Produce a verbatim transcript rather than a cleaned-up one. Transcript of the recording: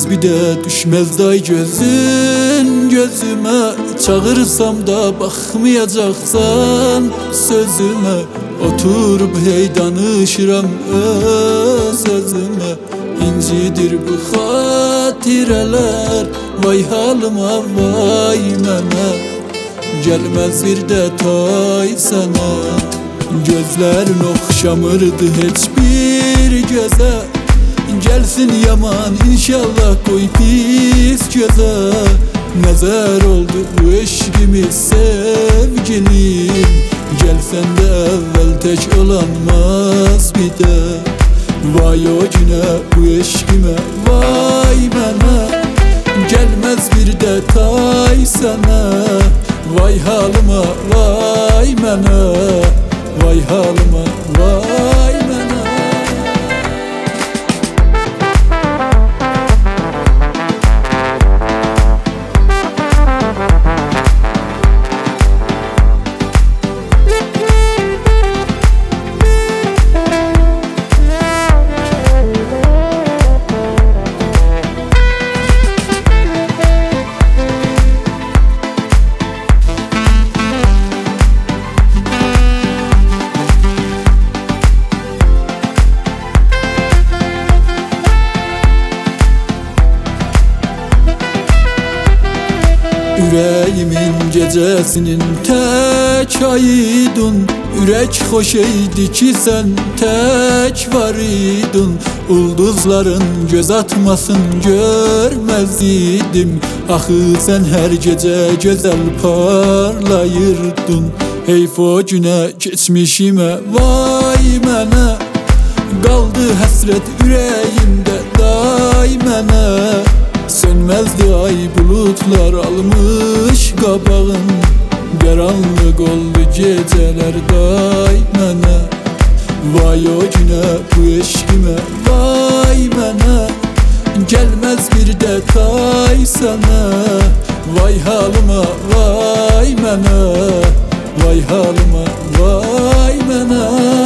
Gelmez bir de düşmez day gözün gözüme. Çağırsam da bakmayacaksan sözüme. Oturup hey danışıram öz özüme. İncidir bu hatireler, vay halıma vay mene. Gelmez bir de tay sana. Gözlerin okşamırdı hiçbir göze. Gelsin yaman inşallah koy pis göze. Nezer oldu bu eşkimiz sevgilim. Gelsen de evvel tek olanmaz bir de. Vay o güne bu eşkime vay bana. Gelmez bir de tay sana. Vay halıma vay bana. Vay halıma vay bana. Yüreğimin gecesinin tek aydın. Ürek hoş eydi ki sen tek varydın. Ulduzların göz atmasın görmezdim. Ahı sen her gece güzel parlayırdın. Heyf o güne geçmişime vay mene. Kaldı hasret yüreğimde daimene. Sönmezdi ay bulutlar almış qabağın. Qaranlıq oldu geceler daimene. Vay o güne bu eşkime vay mene. Gelmez bir de tay sana. Vay halıma vay mene. Vay halıma vay mene.